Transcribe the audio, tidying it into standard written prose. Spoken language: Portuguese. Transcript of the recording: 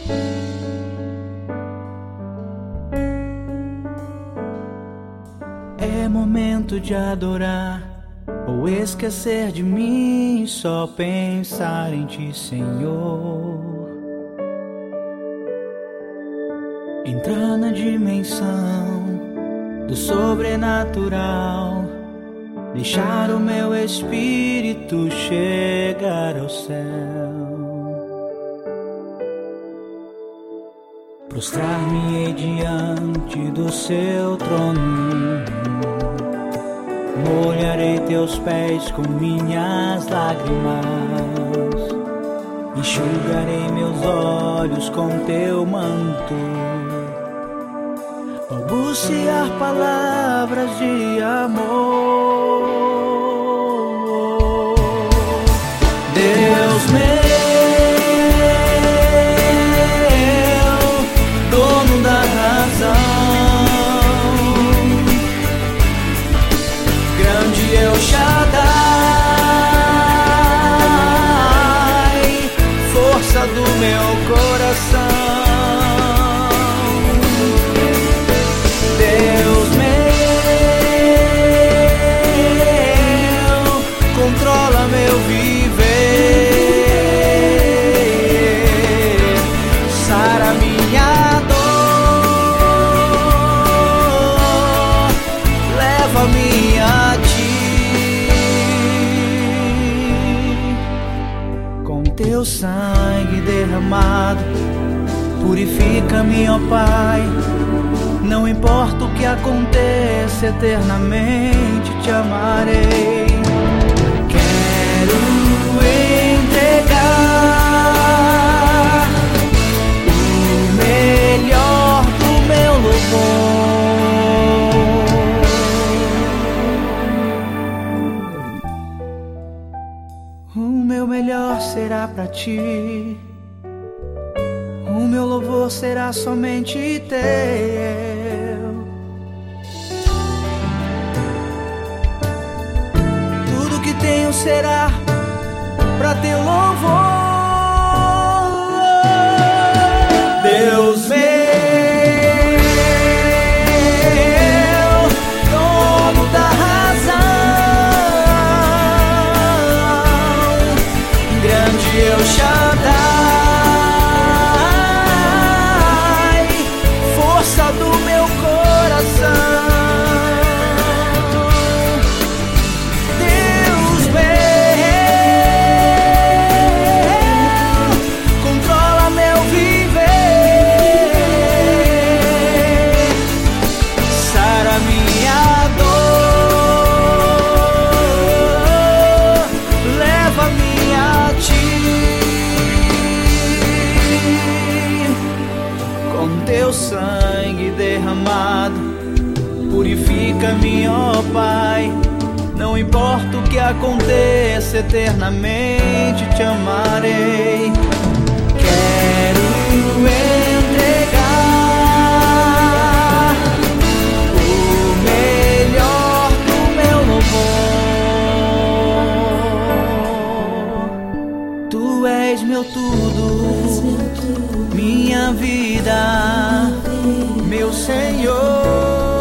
É momento de adorar ou esquecer de mim, só pensar em ti, Senhor. Entrar na dimensão do sobrenatural, deixar o meu espírito chegar ao céu. Prostrar-me diante do seu trono, molharei teus pés com minhas lágrimas, enxugarei meus olhos com teu manto, balbuciar palavras de amor. Deus meu, dono da razão, grande El Shaddai, força do meu coração. Deus meu, controla meu viver, sara minha dor, leva-me a ti. Com teu sangue derramado, purifica-me, ó Pai. Não importa o que aconteça, eternamente te amarei. Quero entregar o melhor do meu louvor. O meu melhor será pra ti, o meu louvor será somente teu. Tudo que tenho será pra teu louvor. Deus meu, dono da razão, grande El Shaddai, força do meu coração. Deus meu, controla meu viver, sara minha dor, leva-me a ti. Com teu sangue derramado, purifica-me, ó Pai. Não importa o que aconteça, eternamente te amarei. Quero entregar o melhor do meu louvor. Tu és meu tudo, minha vida, meu Senhor.